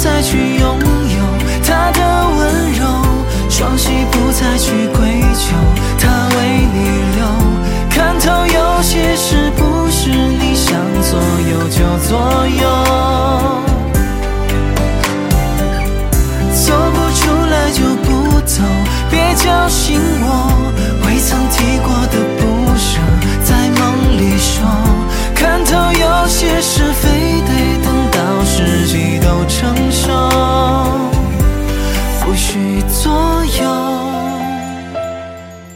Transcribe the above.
再去拥有他的温柔，双膝不再去跪求他为你留。看透有些事不是你想左右就左右，走不出来就不走，别侥幸